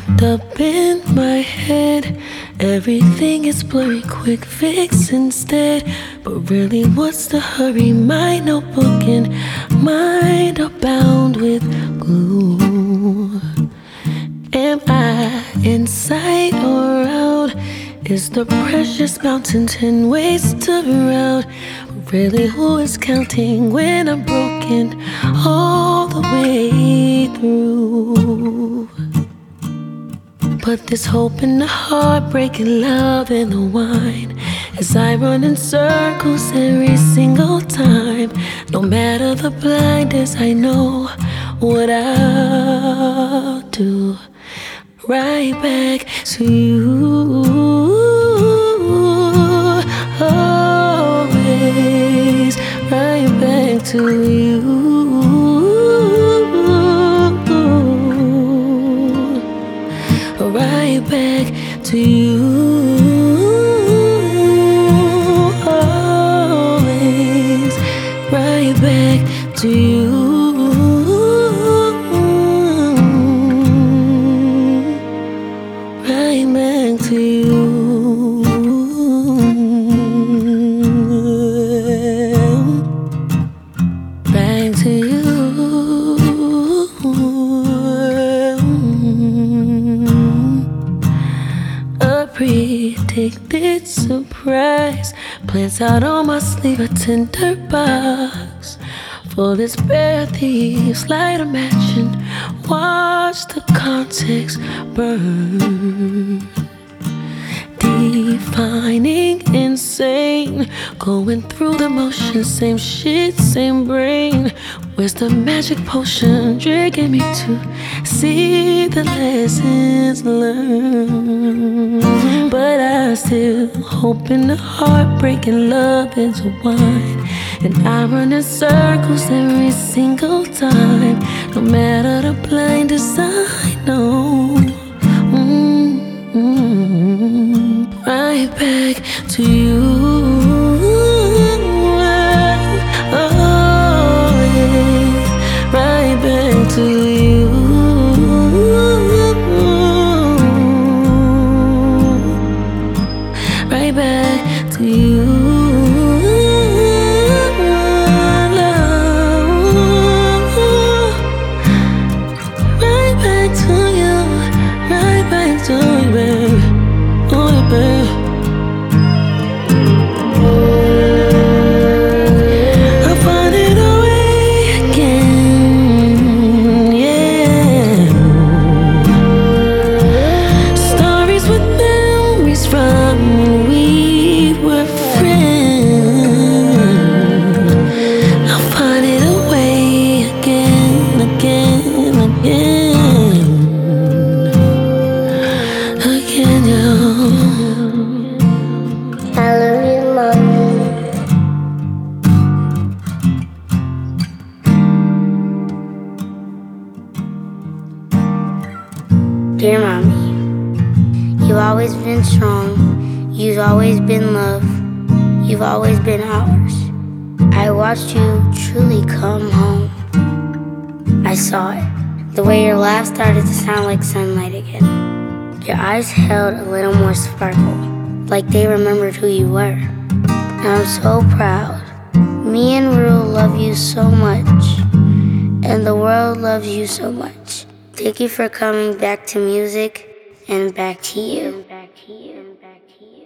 up in my head. Everything is blurry, quick fix instead. But really, what's the hurry? My notebook and mind are bound with glue. Am I inside or out? Is the precious mountain 10 ways to route? Really, who is counting when I'm broken all the way through? Put this hope in the heart, breaking love in the wine, as I run in circles every single time. No matter the blindness, I know what I'll do. Right back to you, always. Right back to you, right back to you, always. Right back to you, right back to you. Back to you. A predicted surprise plants out on my sleeve, a tinder box full of spare thieves. Light a match and watch the context burn. Defining insane, going through the motions, same shit, same brain. Where's the magic potion tricking me to see the lessons learned? But I still hope in the heart, breaking love into wine, and I run in circles every single time. No matter the blindness, I know. Right back to you, always. Right back to you, right back to you, love. Right back to you, right back to you, babe. Oh, babe. I'll find it a way again, yeah. Stories with memories from when we were friends. I'll find it a way again, again, again, again, yo. I love you, mommy. Dear mommy, you've always been strong. You've always been love. You've always been ours. I watched you truly come home. I saw it. The way your laugh started to sound like sunlight again. Your eyes held a little more sparkle, like they remembered who you were. And I'm so proud. Me and Rue love you so much, and the world loves you so much. Thank you for coming back to music, and back to you.